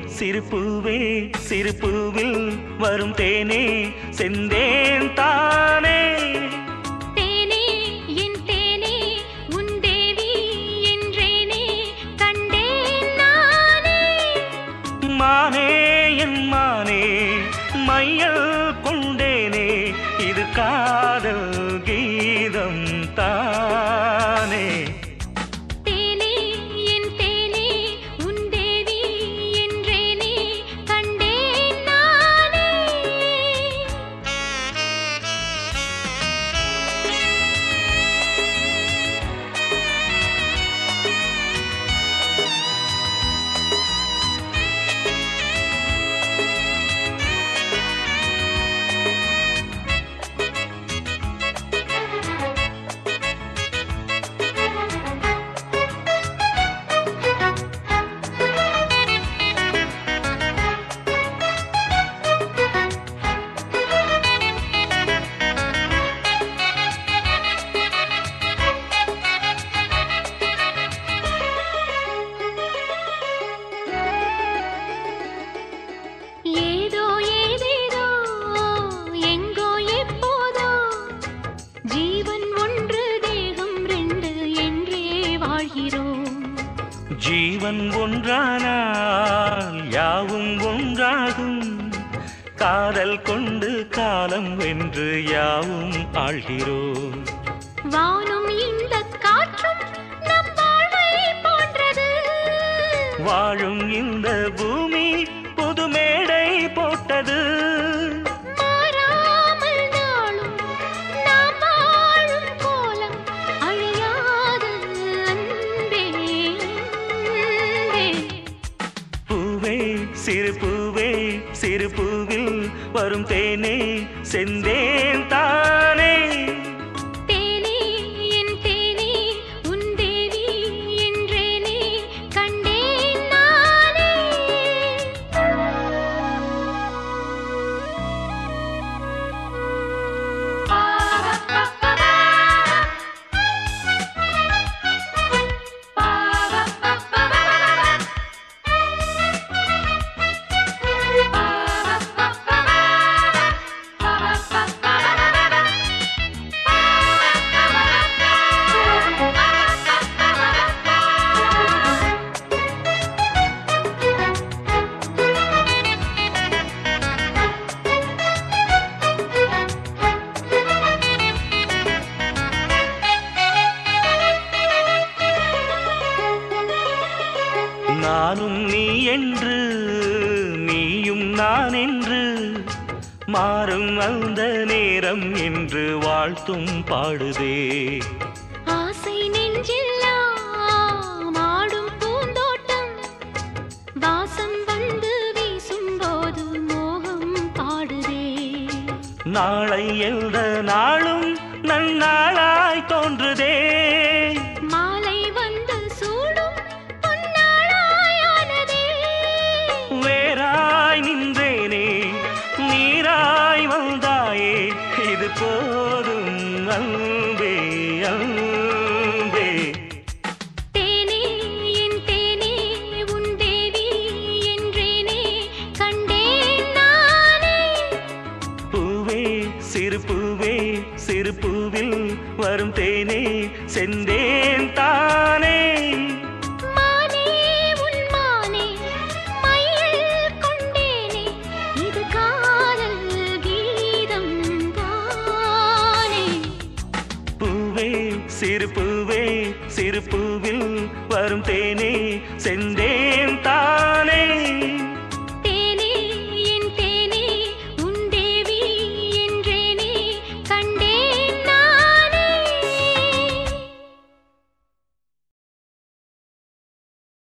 சிறுப்பூவே சிறுப்பூவில் வரும் தேனே செந்தேன் தானே தேனே என் தேனே உன் தேவி என்றேனே கண்டேன் நானே மானே என் மானே மையல் கொண்டேனே இது காதல் கீதம் தானே தேனே என் தேனே உன் தேவி என்றேனே கண்டேன் நானே ஏதோ ஏதேதோ எங்கோ எப்போதோ ஜீவன் ஒன்று தேகம் ரெண்டு என்றே வாழ்கிறோம் ஜீவன் ஒன்றானால் யாவும் ஒன்றாகும் காதல் கொண்டு காலம் வென்று யாவும் ஆள்கிறோம் வானும் இந்த காற்றும் நம் வாழ்வை போன்றது வாழும் இந்த பூமி புது மேடை போட்டது மாறாமல் நாளும் நாம் வாழும் கோலம் அழியாது அன்பே அன்பே பூவே சிறு பூவே சிறு பூவில் வரும் தேனே செந்தேன் தானே தேனே என் தேனே உன் தேவி என்றேனே கண்டேன் நானே நானும் நீ என்று நீயும் நான் என்று மாறும் அந்த நேரம் என்று வாழ்த்தும் பாடுதே ஆசை நெஞ்செல்லாம் ஆடும் பூந்தோட்டம் வாசம் வந்து வீசும்போது மோகம் பாடுதே நாளை எந்த நாளும் நன்னாளாய் தோன்றுதே மாலை வந்து சூடும் பொன்னாளாயானதே வேறாய் நின்றேனே நீராய் வந்தாயே இது போதும் அன்பே அன்பே தேனே என் தேனே உன் தேவி என்றேனே கண்டேன் நானே பூவே சிறு பூவே சிறு பூவில் வரும் தேனே செந்தேன் தானே மானே உன் மானே மையல் கொண்டேனே இது காதல் கீதம் தானே பூவே சிறு பூவே சிறு பூவில் வரும் தேனே செந்தேன் தானே